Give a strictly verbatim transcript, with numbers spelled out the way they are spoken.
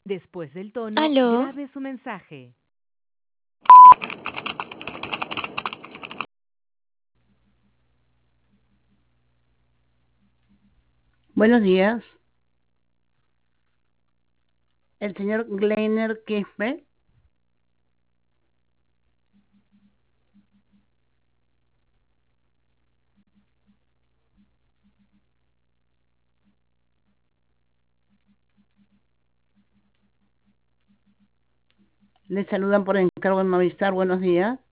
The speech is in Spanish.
Después del tono, ¿Aló? grabe su mensaje. Buenos días. El señor Gleiner Quispe. Le saludan por encargo en Movistar. Buenos días.